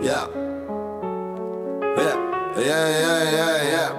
Yeah. Yeah, yeah, yeah, yeah, yeah.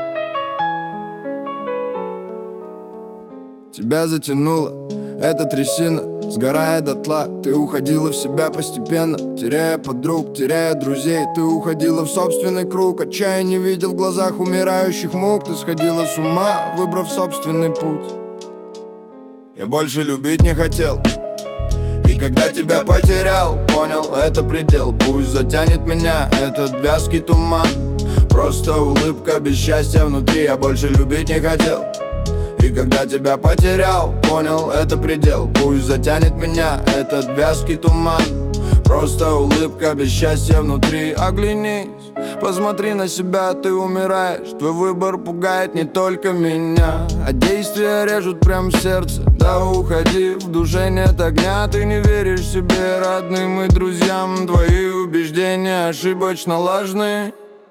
Тебя затянуло, эта трясина, сгорая дотла. Ты уходила в себя постепенно, теряя подруг, теряя друзей. Ты уходила в собственный круг, отчаяние видел в глазах умирающих мук. Ты сходила с ума, выбрав собственный путь. Я больше любить не хотел, и когда тебя потерял, понял, это предел. Пусть затянет меня этот вязкий туман. Просто улыбка без счастья внутри. Я больше любить не хотел, и когда тебя потерял, понял, это предел. Пусть затянет меня этот вязкий туман. Просто улыбка без счастья внутри. Оглянись, посмотри на себя, ты умираешь. Твой выбор пугает не только меня, а действия режут прям в сердце. Да уходи, в душе нет огня. Ты не веришь себе, родным и друзьям. Твои убеждения ошибочно ложны.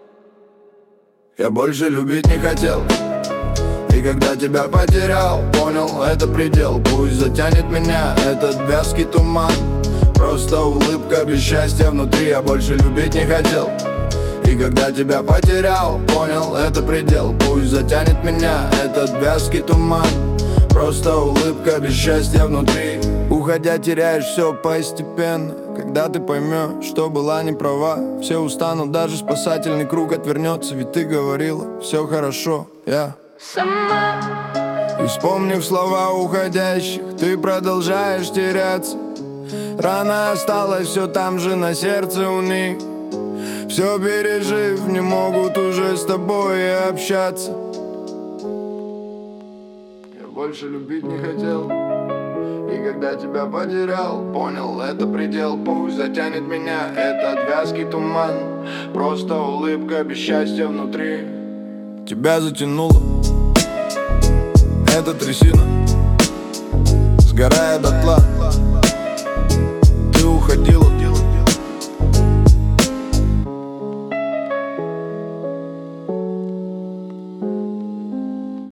Я больше любить не хотел, и когда тебя потерял, понял, это предел. Пусть затянет меня этот вязкий туман. Просто улыбка без счастья внутри. Я больше любить не хотел, и когда тебя потерял, понял, это предел. Пусть затянет меня этот вязкий туман. Просто улыбка без счастья внутри. Уходя, теряешь все постепенно. Когда ты поймешь, что была не права, все устанут, даже спасательный круг отвернется. Ведь ты говорила, все хорошо, я сама. И вспомнив слова уходящих, ты продолжаешь теряться. Рана осталась все там же на сердце у них. Все пережив, не могут уже с тобой общаться. Я больше любить не хотел, и когда тебя потерял, понял, это предел. Пусть затянет меня этот вязкий туман. Просто улыбка без счастья внутри. Тебя затянуло, эта трясина, сгорая дотла.